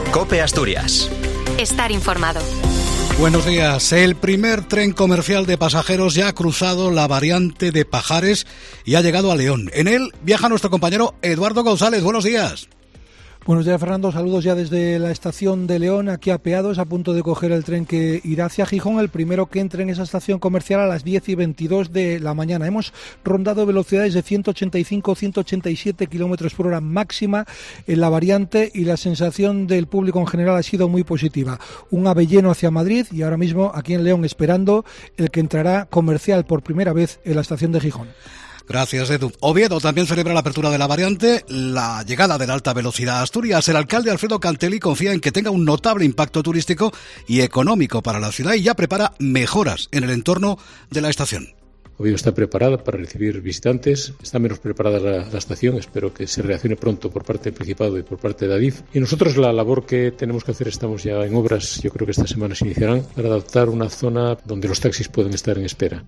COPE Asturias. Estar informado. Buenos días. El primer tren comercial de pasajeros ya ha cruzado la variante de Pajares y ha llegado a León. En él viaja nuestro compañero Eduardo González. Buenos días. Buenos días, Fernando. Saludos ya desde la estación de León, aquí apeados, a punto de coger el tren que irá hacia Gijón, el primero que entre en esa estación comercial a las 10:22 de la mañana. Hemos rondado velocidades de 185-187 km por hora máxima en la variante y la sensación del público en general ha sido muy positiva. Un ave lleno hacia Madrid y ahora mismo aquí en León esperando el que entrará comercial por primera vez en la estación de Gijón. Gracias, Edu. Oviedo también celebra la apertura de la variante, la llegada de la alta velocidad a Asturias. El alcalde Alfredo Cantelli confía en que tenga un notable impacto turístico y económico para la ciudad y ya prepara mejoras en el entorno de la estación. Oviedo está preparada para recibir visitantes, está menos preparada la estación, espero que se reaccione pronto por parte del Principado y por parte de Adif. Y nosotros la labor que tenemos que hacer, estamos ya en obras, yo creo que esta semana se iniciarán, para adaptar una zona donde los taxis pueden estar en espera.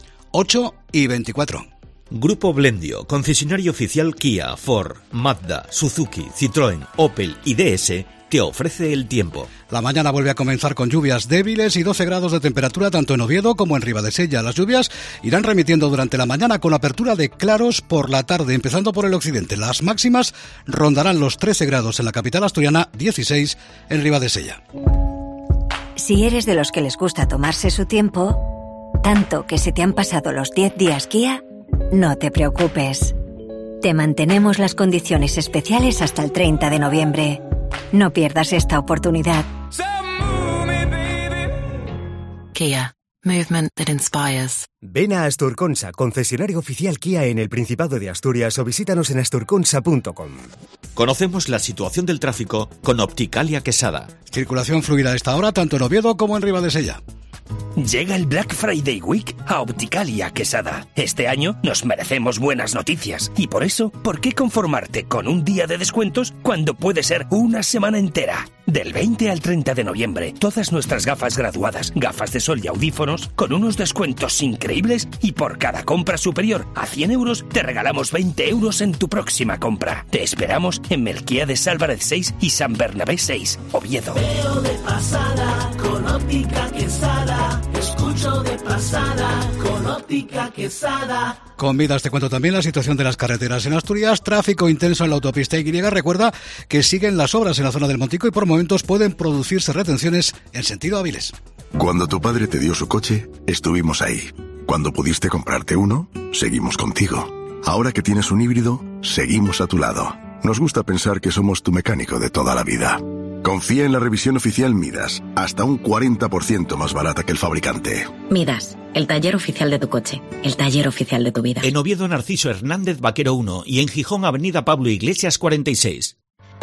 8:24. Grupo Blendio, concesionario oficial Kia, Ford, Mazda, Suzuki, Citroën, Opel y DS, te ofrece el tiempo. La mañana vuelve a comenzar con lluvias débiles y 12 grados de temperatura tanto en Oviedo como en Ribadesella. Las lluvias irán remitiendo durante la mañana con apertura de claros por la tarde, empezando por el occidente. Las máximas rondarán los 13 grados en la capital asturiana, 16 en Ribadesella. Si eres de los que les gusta tomarse su tiempo, tanto que se te han pasado los 10 días Kia, no te preocupes. Te mantenemos las condiciones especiales hasta el 30 de noviembre. No pierdas esta oportunidad. Kia. Movement that inspires. Ven a Asturconsa, concesionario oficial Kia en el Principado de Asturias, o visítanos en asturconsa.com. Conocemos la situación del tráfico con Opticalia Quesada. Circulación fluida a esta hora tanto en Oviedo como en Ribadesella. Llega el Black Friday Week a Opticalia Quesada. Este año nos merecemos buenas noticias y por eso, ¿por qué conformarte con un día de descuentos cuando puede ser una semana entera? Del 20 al 30 de noviembre, todas nuestras gafas graduadas, gafas de sol y audífonos con unos descuentos increíbles y por cada compra superior a 100 euros te regalamos 20 euros en tu próxima compra. Te esperamos en Melquiades Álvarez 6 y San Bernabé 6, Oviedo. Veo de pasada con Óptica Quesada. Escucho de pasada con Óptica Quesada. Con Vidas te cuento también la situación de las carreteras en Asturias. Tráfico intenso en la autopista Y. Recuerda que siguen las obras en la zona del Montico y por momentos pueden producirse retenciones en sentido Áviles. Cuando tu padre te dio su coche, estuvimos ahí. Cuando pudiste comprarte uno, seguimos contigo. Ahora que tienes un híbrido, seguimos a tu lado. Nos gusta pensar que somos tu mecánico de toda la vida. Confía en la revisión oficial Midas, hasta un 40% más barata que el fabricante. Midas, el taller oficial de tu coche, el taller oficial de tu vida. En Oviedo, Narciso Hernández Vaquero 1 y en Gijón, Avenida Pablo Iglesias 46.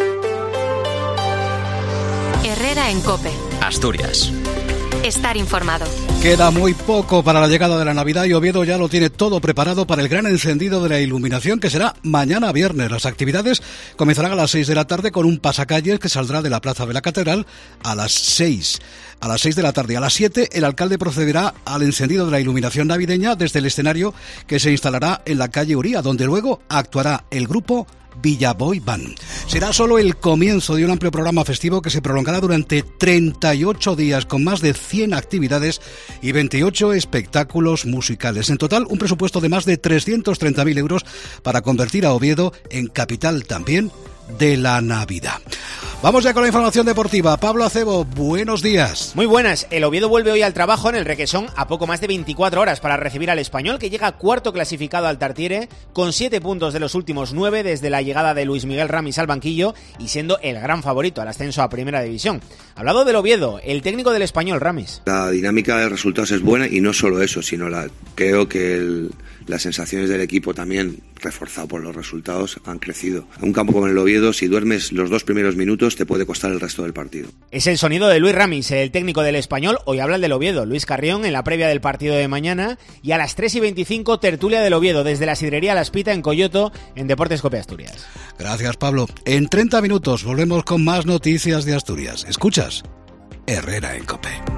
Herrera en COPE. Asturias. Estar informado. Queda muy poco para la llegada de la Navidad y Oviedo ya lo tiene todo preparado para el gran encendido de la iluminación que será mañana viernes. Las actividades comenzarán a las 6 de la tarde con un pasacalles que saldrá de la Plaza de la Catedral a las 6 de la tarde. A las 7 el alcalde procederá al encendido de la iluminación navideña desde el escenario que se instalará en la calle Uría, donde luego actuará el grupo Villaboy Band. Será solo el comienzo de un amplio programa festivo que se prolongará durante 38 días con más de 100 actividades y 28 espectáculos musicales. En total, un presupuesto de más de 330.000 euros para convertir a Oviedo en capital también de la Navidad. Vamos ya con la información deportiva. Pablo Acebo, buenos días. Muy buenas. El Oviedo vuelve hoy al trabajo en el Requesón a poco más de 24 horas para recibir al Español, que llega cuarto clasificado al Tartiere con 7 puntos de los últimos 9 desde la llegada de Luis Miguel Ramis al banquillo y siendo el gran favorito al ascenso a Primera División. Hablado del Oviedo, el técnico del Español, Ramis. La dinámica de resultados es buena y no solo eso, sino creo que las sensaciones del equipo también, reforzado por los resultados, han crecido. En un campo como el Oviedo, si duermes los 2 primeros minutos, te puede costar el resto del partido. Es el sonido de Luis Ramis, el técnico del Español. Hoy habla el del Oviedo, Luis Carrión, en la previa del partido de mañana. Y a las 3:25, tertulia del Oviedo, desde la sidrería La Espita en Coyoto, en Deportes COPE Asturias. Gracias, Pablo. En 30 minutos volvemos con más noticias de Asturias. Escuchas Herrera en COPE.